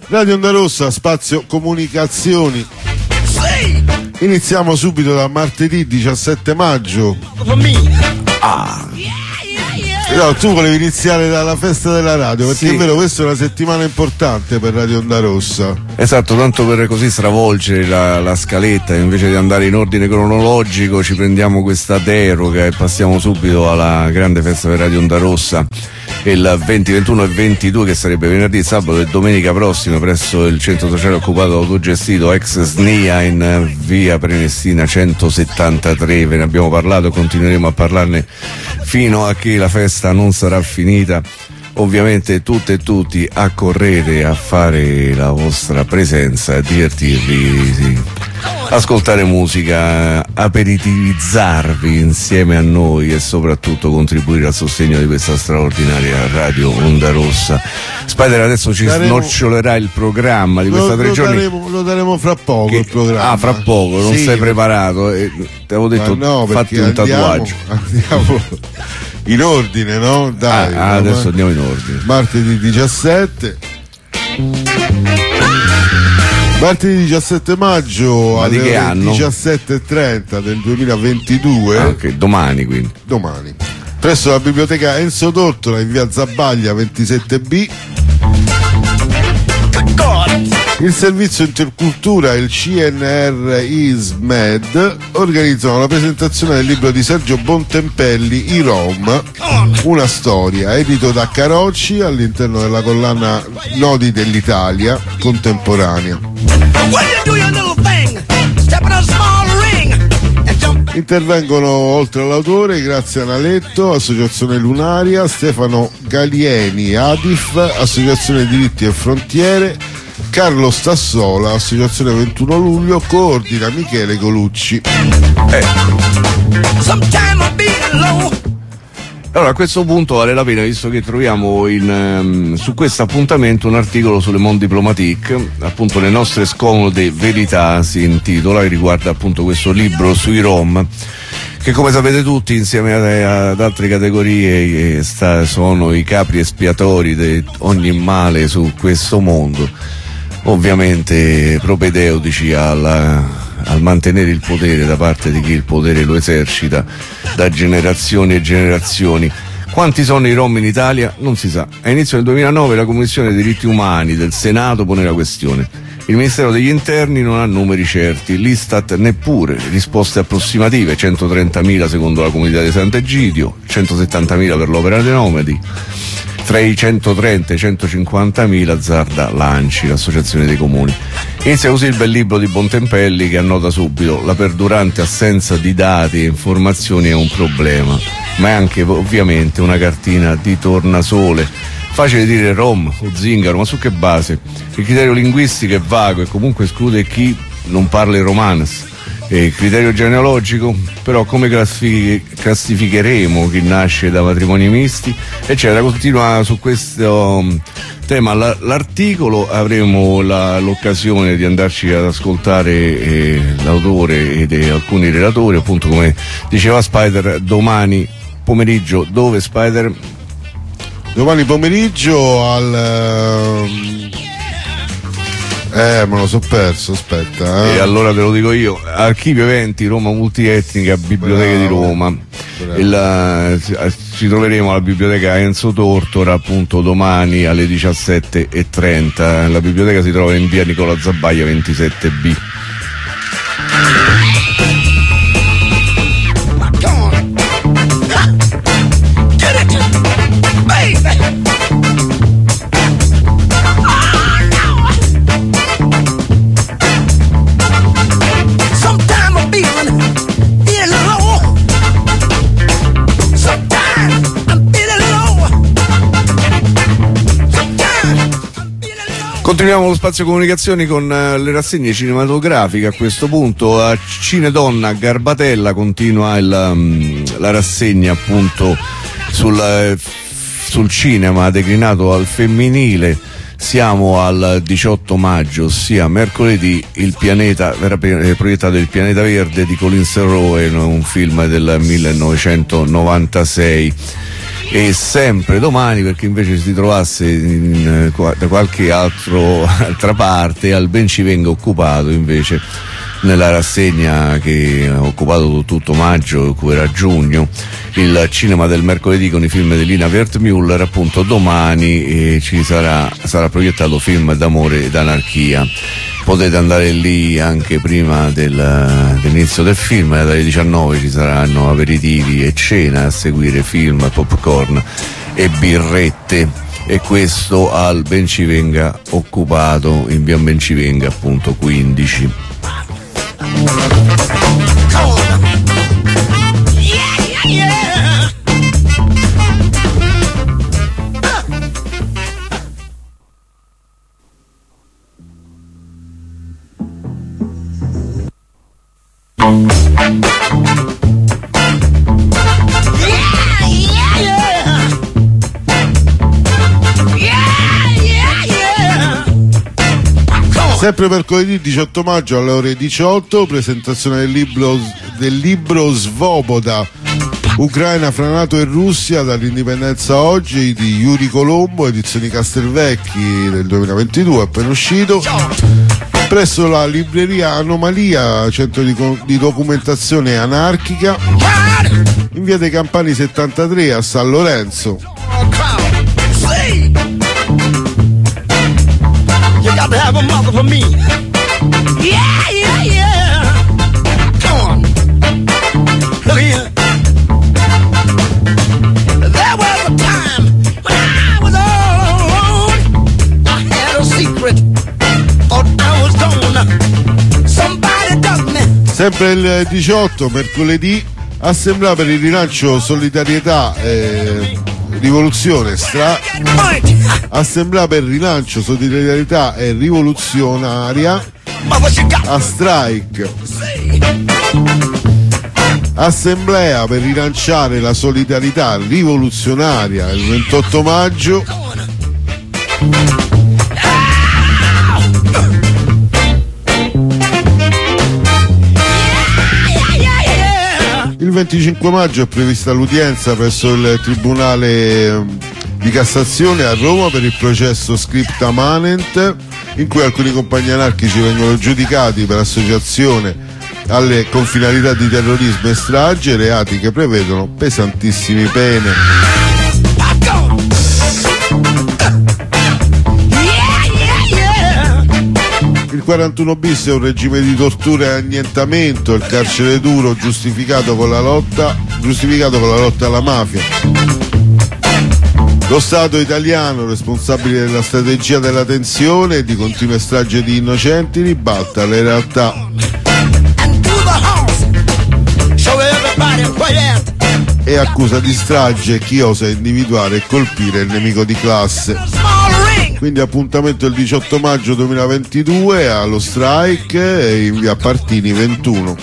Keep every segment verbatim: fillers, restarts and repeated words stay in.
Radio Onda Rossa, spazio comunicazioni. Iniziamo subito da martedì diciassette maggio. Ah. No, tu volevi iniziare dalla festa della radio, perché sì, è vero, questa è una settimana importante per Radio Onda Rossa. Esatto, tanto per così stravolgere la, la scaletta, invece di andare in ordine cronologico ci prendiamo questa deroga e passiamo subito alla grande festa per Radio Onda Rossa, il venti, ventuno e ventidue, che sarebbe venerdì, sabato e domenica prossima presso il centro sociale occupato autogestito ex S N I A in via Prenestina centosettantatré. Ve ne abbiamo parlato e continueremo a parlarne fino a che la festa non sarà finita. Ovviamente tutte e tutti a correre a fare la vostra presenza, a divertirvi, sì, ascoltare musica, aperitivizzarvi insieme a noi e soprattutto contribuire al sostegno di questa straordinaria Radio Onda Rossa. Spider adesso ci daremo, snocciolerà il programma di questa lo, tre lo giorni. Daremo, lo daremo fra poco che, il programma. Ah, fra poco, non sì, sei preparato. Eh, ti avevo detto, no, fatti un andiamo, tatuaggio. Andiamo in ordine, no? Dai, ah, ah, adesso andiamo in ordine. Martedì diciassette Martedì diciassette maggio alle diciassette e trenta del duemilaventidue. Ah, ok, domani quindi. Domani. Presso la biblioteca Enzo Tortora in via Zabaglia ventisette B. Il servizio intercultura e il C N R I S M E D organizzano la presentazione del libro di Sergio Bontempelli, I Rom, una storia, edito da Carocci all'interno della collana Nodi dell'Italia contemporanea. Intervengono oltre all'autore Grazia Naletto, Associazione Lunaria, Stefano Galieni, Adif, Associazione Diritti e Frontiere, Carlo Stassola, Associazione ventuno luglio, coordina Michele Colucci. Eh. Allora, a questo punto vale la pena, visto che troviamo in, um, su questo appuntamento un articolo sulle Monde Diplomatique, appunto Le nostre scomode verità si intitola, e riguarda appunto questo libro sui Rom, che come sapete tutti insieme a, ad altre categorie sta, sono i capri espiatori di ogni male su questo mondo, ovviamente propedeutici alla al mantenere il potere da parte di chi il potere lo esercita da generazioni e generazioni. Quanti sono i Rom in Italia? Non si sa. A inizio del duemilanove la Commissione dei diritti umani del Senato pone la questione. Il Ministero degli Interni non ha numeri certi, l'Istat neppure, risposte approssimative, centotrentamila secondo la comunità di Sant'Egidio, centosettantamila per l'Opera dei Nomadi. Tra i centotrenta e i centocinquantamila azzarda l'ANCI, l'Associazione dei Comuni. Inizia così il bel libro di Bontempelli, che annota subito: la perdurante assenza di dati e informazioni è un problema, ma è anche ovviamente una cartina di tornasole. Facile dire Rom o zingaro, ma su che base? Il criterio linguistico è vago e comunque esclude chi non parla il romanes. E il criterio genealogico, però come classificheremo chi nasce da matrimoni misti, eccetera. Continua su questo tema l'articolo, avremo la, l'occasione di andarci ad ascoltare eh, l'autore ed eh, alcuni relatori, appunto come diceva Spider, domani pomeriggio. Dove, Spider? Domani pomeriggio al... Uh... Eh, me lo so perso, aspetta. Eh. E allora te lo dico io: Archivio Eventi Roma Multietnica, Biblioteca Bravo. di Roma. La, ci troveremo alla biblioteca Enzo Tortora appunto domani alle diciassette e trenta. La biblioteca si trova in via Nicola Zabaglia ventisette B. Continuiamo lo spazio comunicazioni con uh, le rassegne cinematografiche. A questo punto a Cinedonna Garbatella continua il, um, la rassegna appunto sul, uh, sul cinema declinato al femminile. Siamo al diciotto maggio, ossia mercoledì. Il pianeta, verrà proiettato Il pianeta verde di Colin Serrault, un film del millenovecentonovantasei. e sempre domani, perché invece si trovasse in, da qualche altro, altra parte, al Bencivenga occupato invece nella rassegna che ha occupato tutto maggio, occuperà giugno, il cinema del mercoledì con i film di Lina Wertmüller. Appunto domani eh, ci sarà, sarà proiettato film d'amore ed anarchia. Potete andare lì anche prima del, dell'inizio del film, dalle diciannove ci saranno aperitivi e cena, a seguire film, popcorn e birrette, e questo al Bencivenga occupato, in via Bencivenga appunto quindici. Sempre mercoledì diciotto maggio alle ore diciotto, presentazione del libro, del libro Svoboda, Ucraina fra NATO e Russia dall'indipendenza oggi, di Yuri Colombo, edizioni Castelvecchi del duemilaventidue, appena uscito, presso la libreria Anomalia, centro di, di documentazione anarchica, in via dei Campani settantatré a San Lorenzo. You got to have a mother for me. Yeah, yeah, yeah. Come on. Look here. There was a time when I was all alone. I had a secret. Thought I was gone. Somebody dug me. Sempre il diciotto, mercoledì, assemblea per il rilancio solidarietà eh, rivoluzione stra assemblea per rilancio solidarietà e rivoluzionaria a Strike. Assemblea per rilanciare la solidarietà rivoluzionaria il ventotto maggio. Il venticinque maggio è prevista l'udienza presso il Tribunale di Cassazione a Roma per il processo Scripta Manent, in cui alcuni compagni anarchici vengono giudicati per associazione alle, con finalità di terrorismo e strage, reati che prevedono pesantissime pene. Il quarantuno bis è un regime di tortura e annientamento, il carcere duro giustificato con la lotta, giustificato con la lotta alla mafia. Lo Stato italiano, responsabile della strategia della tensione e di continue stragi di innocenti, ribalta le realtà. E accusa di strage chi osa individuare e colpire il nemico di classe. Quindi appuntamento il diciotto maggio duemilaventidue allo Strike in via Partini ventuno.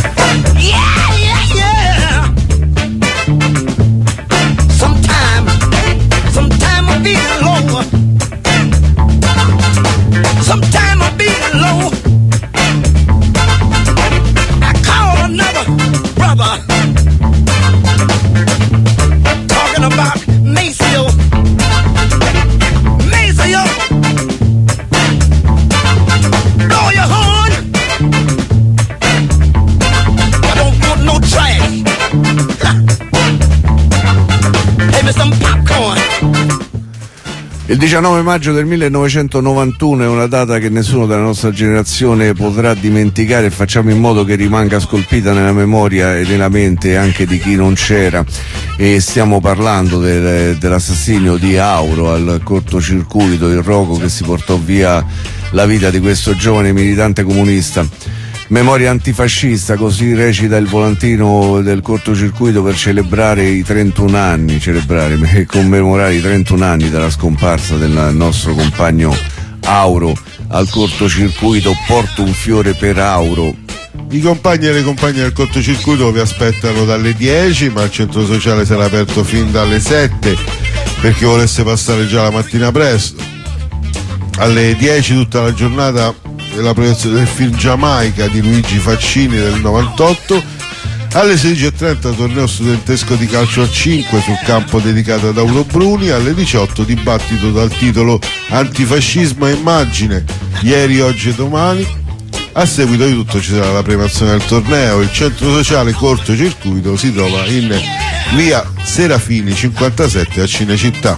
Il diciannove maggio del millenovecentonovantuno è una data che nessuno della nostra generazione potrà dimenticare, e facciamo in modo che rimanga scolpita nella memoria e nella mente anche di chi non c'era. E stiamo parlando del, dell'assassinio di Auro al cortocircuito, il rogo che si portò via la vita di questo giovane militante comunista. Memoria antifascista, così recita il volantino del cortocircuito per celebrare i trentuno anni, celebrare e commemorare i trentuno anni dalla scomparsa del nostro compagno Auro al cortocircuito. Porto un fiore per Auro. I compagni e le compagne del cortocircuito vi aspettano dalle dieci, ma il centro sociale sarà aperto fin dalle sette per chi volesse passare già la mattina presto. Alle dieci tutta la giornata la proiezione del film Giamaica di Luigi Faccini del novantotto, Alle sedici e trenta torneo studentesco di calcio a cinque sul campo dedicato ad Auro Bruni. Alle diciotto dibattito dal titolo Antifascismo e immagine, ieri, oggi e domani. A seguito di tutto ci sarà la premiazione del torneo. Il centro sociale cortocircuito si trova in via Serafini cinquantasette a Cinecittà.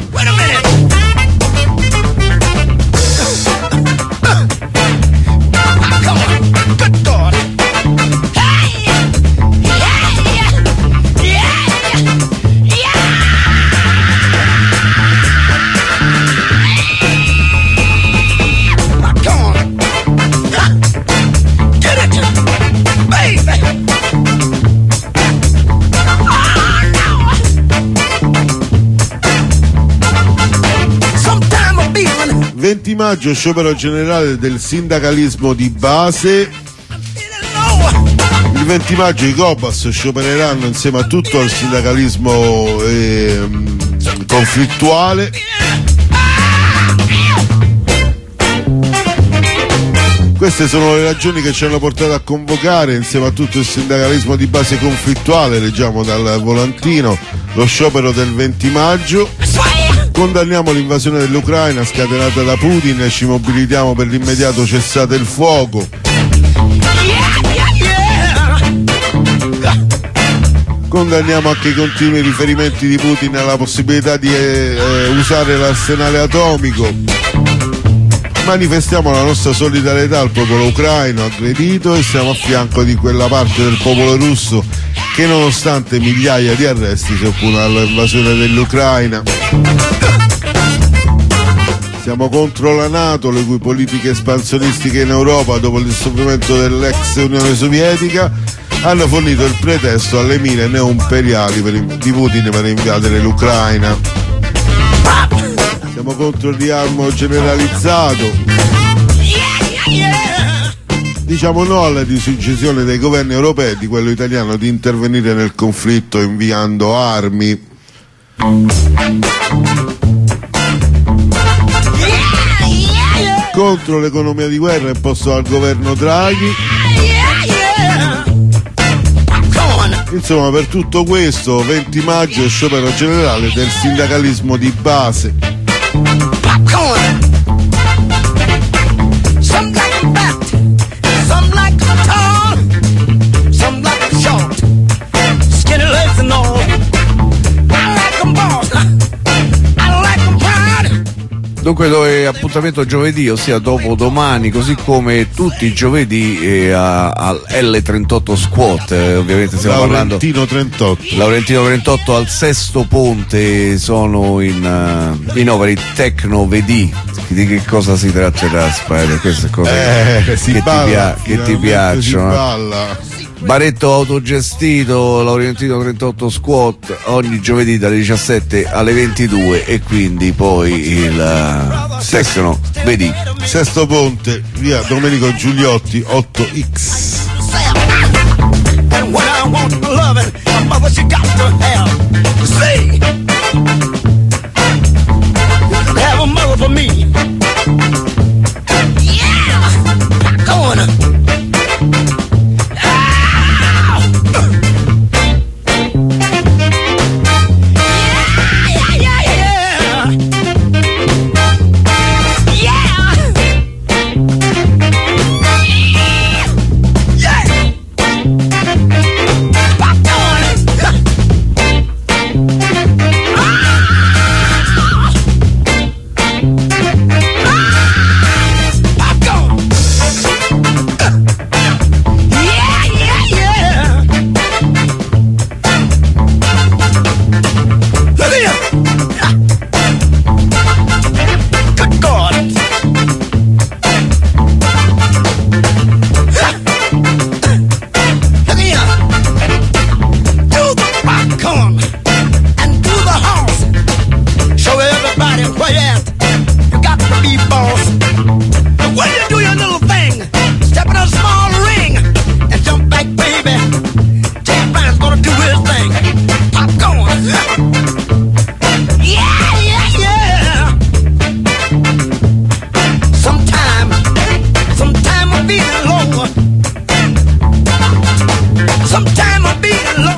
venti maggio, sciopero generale del sindacalismo di base. Il venti maggio i Cobas sciopereranno insieme a tutto il sindacalismo eh, conflittuale. Queste sono le ragioni che ci hanno portato a convocare insieme a tutto il sindacalismo di base conflittuale, leggiamo dal volantino, lo sciopero del venti maggio. Condanniamo l'invasione dell'Ucraina scatenata da Putin e ci mobilitiamo per l'immediato cessate il fuoco. Condanniamo anche i continui riferimenti di Putin alla possibilità di eh, usare l'arsenale atomico. Manifestiamo la nostra solidarietà al popolo ucraino aggredito e siamo a fianco di quella parte del popolo russo che nonostante migliaia di arresti si oppone all'invasione dell'Ucraina. Siamo contro la NATO, le cui politiche espansionistiche in Europa dopo il dissolvimento dell'ex Unione Sovietica hanno fornito il pretesto alle mire neoimperiali per, di Putin per invadere l'Ucraina. Siamo contro il riarmo generalizzato. Diciamo no alla decisione dei governi europei e di quello italiano di intervenire nel conflitto inviando armi. Contro l'economia di guerra imposto dal governo Draghi. Insomma, per tutto questo venti maggio sciopero generale del sindacalismo di base. Dunque dove appuntamento giovedì, ossia dopo domani, così come tutti i giovedì eh, al L trentotto Squat, eh, ovviamente stiamo Laurentino parlando trentotto. Laurentino trentotto al Sesto Ponte, sono in, uh, in opera Tecno Vedi. Di che cosa si tratterà, Spider? Queste cose eh, che, si ti, balla, pia- che ti piacciono. Si balla. Baretto autogestito, Laurentino trentotto Squat, ogni giovedì dalle diciassette alle ventidue e quindi poi il uh, Tecno Vedi. Sesto Ponte, via Domenico Giuliotti otto X.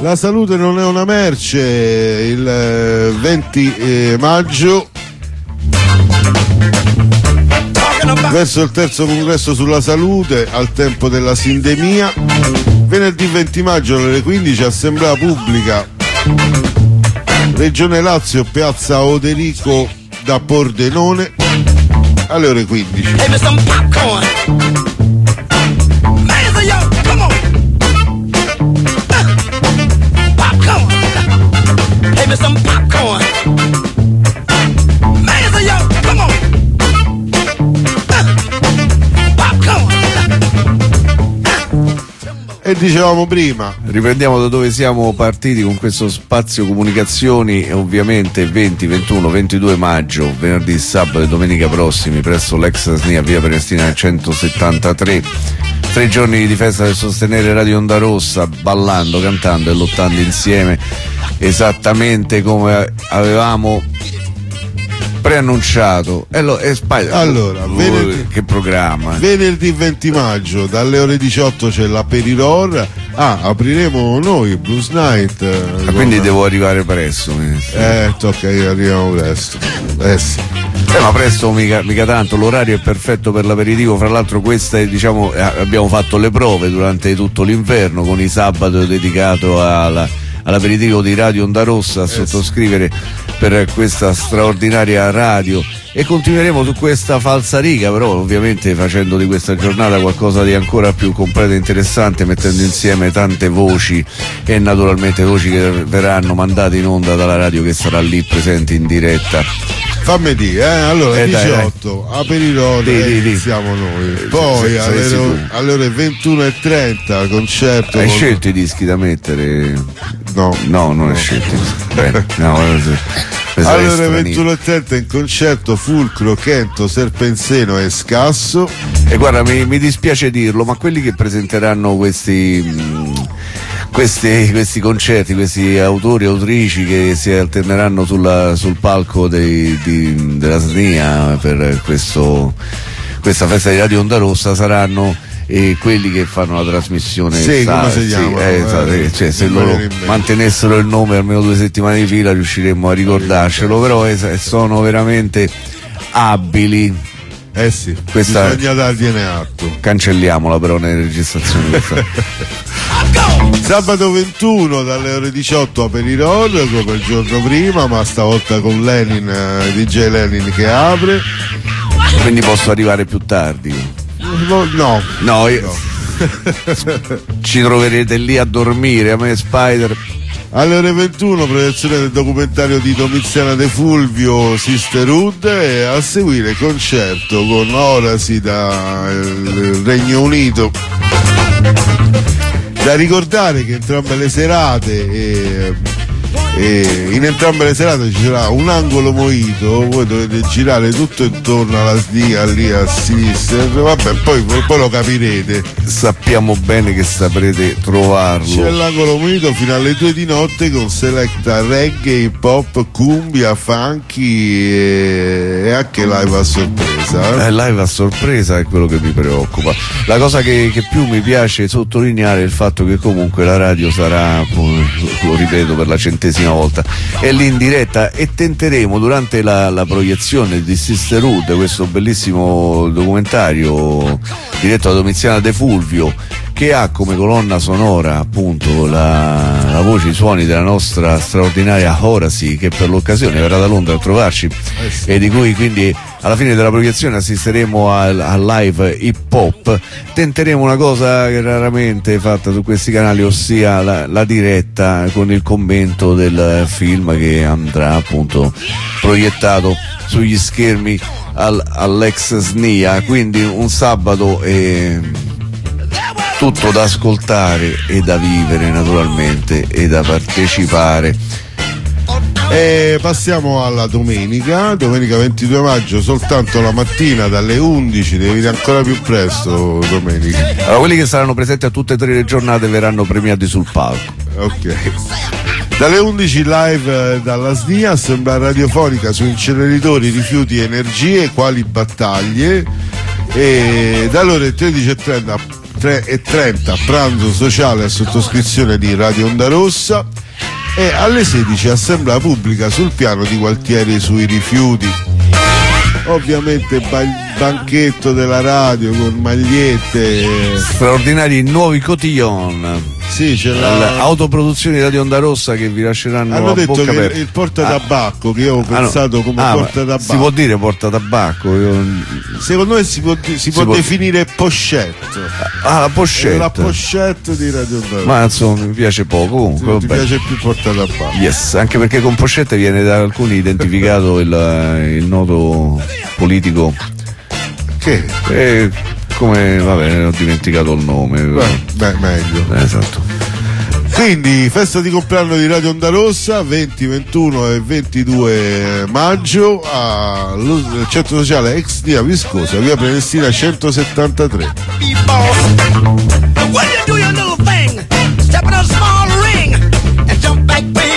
La salute non è una merce, il eh, venti eh, maggio verso il terzo congresso sulla salute al tempo della sindemia. Venerdì venti maggio alle quindici assemblea pubblica Regione Lazio, piazza Oderico da Pordenone alle ore quindici. Give me some popcorn. Ladies and yo, come on. Uh, popcorn. Give me some popcorn. Ladies and yo, come on. Uh, popcorn. E dicevamo prima, Riprendiamo da dove siamo partiti con questo spazio comunicazioni e ovviamente venti, ventuno, ventidue maggio, venerdì, sabato e domenica prossimi presso l'ex S N I A via Prenestina centosettantatré. Tre giorni di festa per sostenere Radio Onda Rossa, ballando, cantando e lottando insieme, esattamente come avevamo preannunciato. E lo, e Spider, Allora, oh, venerdì- che programma! venerdì venti maggio dalle ore diciotto c'è l'Aperiror. Ah, apriremo noi Blues Night. eh, Ah, quindi con- devo arrivare presto. Eh, Eh, tocca che arriviamo presto. Eh sì. Eh, ma presto mica, mica tanto, l'orario è perfetto per l'aperitivo. Fra l'altro questa è, diciamo, eh, abbiamo fatto le prove durante tutto l'inverno con i sabato dedicato alla, all'aperitivo di Radio Onda Rossa a sottoscrivere per questa straordinaria radio, e continueremo su questa falsariga, però ovviamente facendo di questa giornata qualcosa di ancora più completo e interessante, mettendo insieme tante voci e naturalmente voci che verranno mandate in onda dalla radio che sarà lì presente in diretta. Fammi dire, eh, allora Eh, dai, diciotto, Aperiror, Di, eh, di, di. iniziamo noi. Eh, Poi se- se- alle, se- ore- alle ore ventuno e trenta concerto. Hai con- scelto i dischi da mettere? No. No, non hai scelto. Bene, no, eh, sì. Questo è Alle ore stranissimo. ventuno e trenta in concerto Fulcro, Chento, Serpenzeno e Scasso. E guarda, mi, mi dispiace dirlo, ma quelli che presenteranno questi, mh, questi, questi concerti, questi autori e autrici che si alterneranno sulla- sul palco dei- di- della S N I A per questo, questa festa di Radio Onda Rossa saranno eh, quelli che fanno la trasmissione. Sì, sa- come si sì, chiamano, eh, eh, sa- eh, cioè, se non mi loro viene in mente. mantenessero il nome almeno due settimane di fila riusciremmo a ricordarcelo, però eh, sono veramente abili. Eh sì, Questa- bisogna dargliene atto. Cancelliamola però nelle registrazioni questa. Sabato ventuno dalle ore diciotto Aperiror come il giorno prima, ma stavolta con Lenin, eh, D J Lenin che apre. Quindi posso arrivare più tardi. No, no. No, io- ci troverete lì a dormire, a me Spider. Alle ore ventuno proiezione del documentario di Domiziana De Fulvio Sisterhood, e a seguire concerto con Orasi dal Regno Unito. Da ricordare che entrambe le serate eh, eh, in entrambe le serate ci sarà un angolo mojito, voi dovete girare tutto intorno alla S D I A lì a sinistra, vabbè, poi, poi lo capirete. Sappiamo bene che saprete C'è trovarlo. l'angolo munito fino alle due di notte con selecta reggae, hip hop, cumbia, funky e, e anche live a sorpresa. Eh, Eh? live a sorpresa è quello che mi preoccupa. La cosa che, che più mi piace sottolineare è il fatto che comunque la radio sarà, lo ripeto per la centesima volta, è lì in diretta, e tenteremo durante la, la proiezione di Sisterhood, questo bellissimo documentario diretto da Domiziana De Fulvio, che ha come colonna sonora appunto la, la voce, i suoni della nostra straordinaria Orasi, che per l'occasione verrà da Londra a trovarci, e di cui quindi alla fine della proiezione assisteremo al, al live hip hop. Tenteremo una cosa che raramente è fatta su questi canali, ossia la, la diretta con il commento del film che andrà appunto proiettato sugli schermi al, all'ex S N I A, quindi un sabato eh, tutto da ascoltare e da vivere naturalmente e da partecipare. E passiamo alla domenica, domenica ventidue maggio, soltanto la mattina dalle undici, devi venire ancora più presto domenica. Allora, quelli che saranno presenti a tutte e tre le giornate verranno premiati sul palco. Ok. Dalle undici live eh, dalla S D I A, assemblea radiofonica su inceneritori, rifiuti e energie, quali battaglie, e dalle ore tredici e trenta tre e trenta pranzo sociale a sottoscrizione di Radio Onda Rossa e alle sedici assemblea pubblica sul piano di Gualtieri sui rifiuti. Ovviamente ba- banchetto della radio con magliette, straordinari nuovi cotillon. Sì, c'è la... autoproduzioni di Radio Onda Rossa che vi lasceranno hanno a detto bocca che aperta. il portatabacco, che io ho pensato come ah, portatabacco, si può dire portatabacco? Io... secondo me si può, si si può può... definire pochette. Ah, la pochette. La pochette di Radio Onda Rossa. Ma insomma mi piace poco comunque. Sì, ti piace più portatabacco? Yes, anche perché con pochette viene da alcuni identificato il, il noto politico che eh, come vabbè ho dimenticato il nome. Beh, beh meglio. Eh, esatto. Quindi festa di compleanno di Radio Onda Rossa venti, ventuno e ventidue maggio al centro sociale ex Via Viscosa, via Prenestina centosettantatré. When you do your little thing, step in a small ring and jump back, baby.